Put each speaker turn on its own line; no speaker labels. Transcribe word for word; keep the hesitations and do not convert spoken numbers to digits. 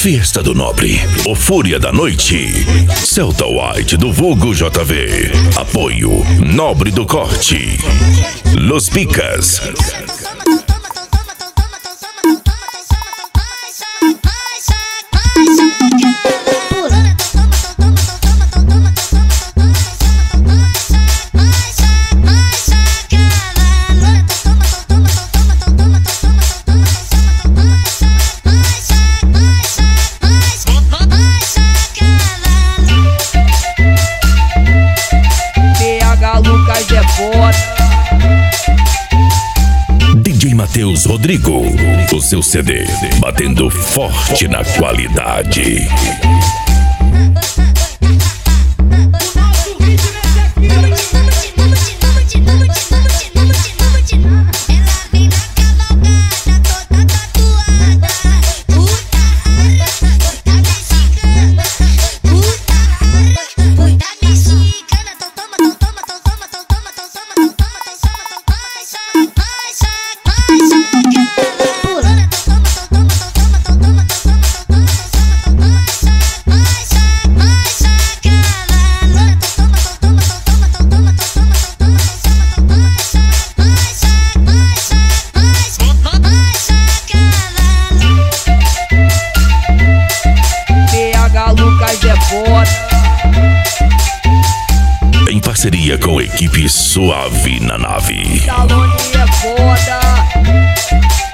Fiesta do Nobre, o Fúria da Noite, Celta White do vulgo J V, apoio Nobre do Corte, Los Picas. D J Matheus Rodrigo, o seu C D, batendo forte na qualidade. Em parceria com a equipe Suave na Nave.
Salone é foda.